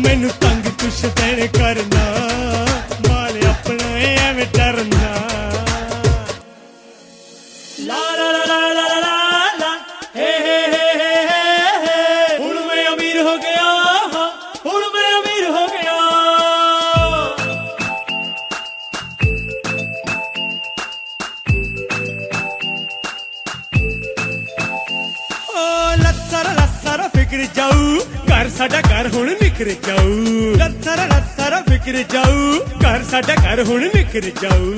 मैनू तंग कुछ दिन करना माल अपना एवें डरना ला ला ला ला ला ला ला हे हे हे हे हुण मैं अमीर हो गया हुण मैं अमीर हो गया लत्सरा फिक्र जाऊ घर साडा घर हुण निखर जाऊ लत्सरा फिक्र जाऊ घर साडा घर हुण निखर जाऊ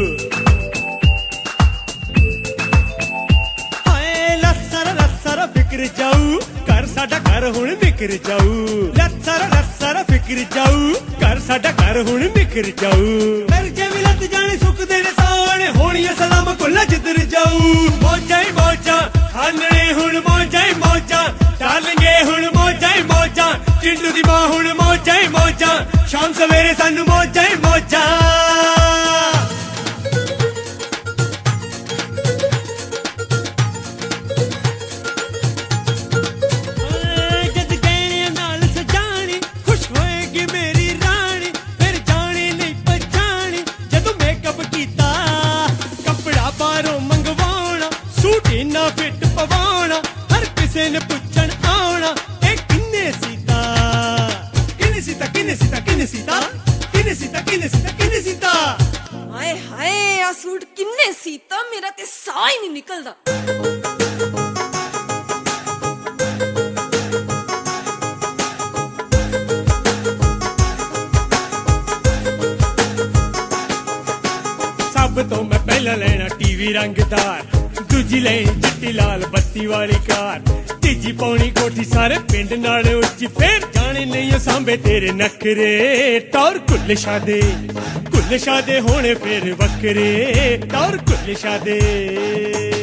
हाय लत्सरा फिक्र जाऊ घर साडा घर हुण निखर जाऊ लत्सरा फिक्र जाऊ घर साडा घर हुण निखर जाऊ मेरे जे भी लत जाने सुख देने साने होणियां सलाम कुल्ला जिधर जाऊ मौजा ही मौजा खाने हुण मौजा ही मौजा डालेंगे हुण मौजा ही मौजा चिंटू दी मां हुण मौजा ही मौजा शाम सवेरे सानू मौजा ही मौजा जद गहने नाल सजानी खुश होएगी मेरी रानी फिर जाने नहीं पहचानी जदों मेकअप कीता कपड़ा बाहरों मंगवाना सूट इन्ना फिट पवाना हर किसे ने पुछण आना ए किन्ने सीता किन्ने सीता किन्ने सीता किन्ने सीता किन्ने सीता किन्ने सीता किन्ने सीता हाय हाय आ सूट किन्ने सीता मेरा ते साह ही नहीं निकलदा सब तो मैं पहला लेना टीवी रंगदार दूजी लेनी चिट्टी लाल बत्ती वाली कार तीजी पौनी कोठी सारे पिंड नाल उच्ची फिर जाने नहीं सांबे तेरे नखरे टौर कुल्ले शादे होने फिर वक्रे टौर कुल्ले शादे